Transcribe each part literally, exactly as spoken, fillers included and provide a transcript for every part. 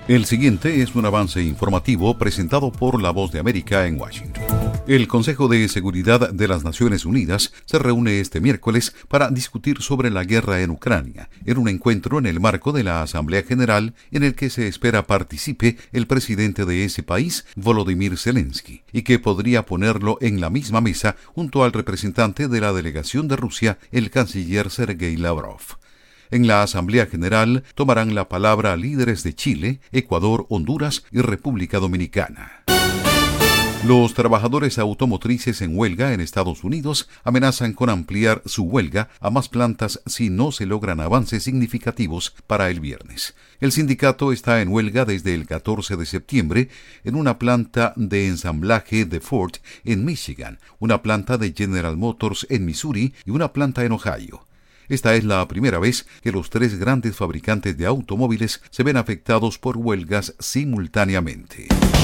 El siguiente es un avance informativo presentado por La Voz de América en Washington. El Consejo de Seguridad de las Naciones Unidas se reúne este miércoles para discutir sobre la guerra en Ucrania, en un encuentro en el marco de la Asamblea General en el que se espera participe el presidente de ese país, Volodymyr Zelensky, y que podría ponerlo en la misma mesa junto al representante de la delegación de Rusia, el canciller Sergei Lavrov. En la Asamblea General tomarán la palabra líderes de Chile, Ecuador, Honduras y República Dominicana. Los trabajadores automotrices en huelga en Estados Unidos amenazan con ampliar su huelga a más plantas si no se logran avances significativos para el viernes. El sindicato está en huelga desde el catorce de septiembre en una planta de ensamblaje de Ford en Michigan, una planta de General Motors en Missouri y una planta en Ohio. Esta es la primera vez que los tres grandes fabricantes de automóviles se ven afectados por huelgas simultáneamente.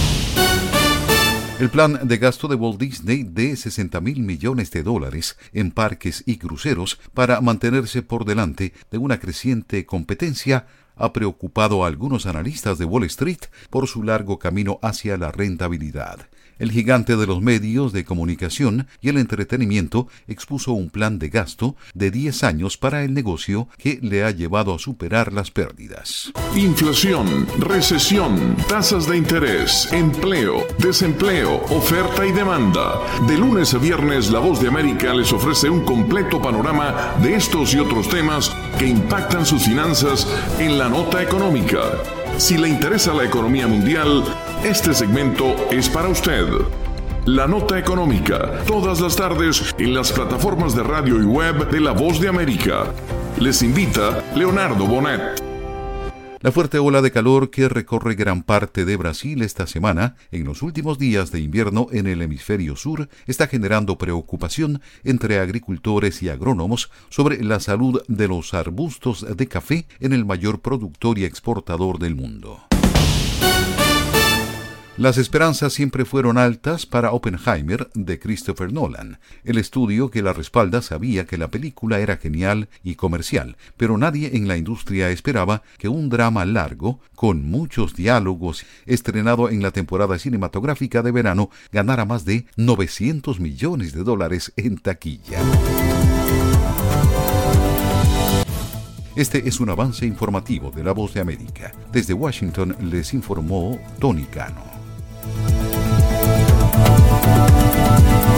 El plan de gasto de Walt Disney de sesenta mil millones de dólares en parques y cruceros para mantenerse por delante de una creciente competencia ha preocupado a algunos analistas de Wall Street por su largo camino hacia la rentabilidad. El gigante de los medios de comunicación y el entretenimiento expuso un plan de gasto de diez años para el negocio que le ha llevado a superar las pérdidas. Inflación, recesión, tasas de interés, empleo, desempleo, oferta y demanda. De lunes a viernes, La Voz de América les ofrece un completo panorama de estos y otros temas que impactan sus finanzas en la nota económica. Si le interesa la economía mundial, este segmento es para usted. La Nota Económica, todas las tardes en las plataformas de radio y web de La Voz de América. Les invita Leonardo Bonet. La fuerte ola de calor que recorre gran parte de Brasil esta semana, en los últimos días de invierno en el hemisferio sur, está generando preocupación entre agricultores y agrónomos sobre la salud de los arbustos de café en el mayor productor y exportador del mundo. Las esperanzas siempre fueron altas para Oppenheimer de Christopher Nolan. El estudio que la respalda sabía que la película era genial y comercial, pero nadie en la industria esperaba que un drama largo, con muchos diálogos, estrenado en la temporada cinematográfica de verano, ganara más de novecientos millones de dólares en taquilla. Este es un avance informativo de La Voz de América. Desde Washington les informó Tony Cano.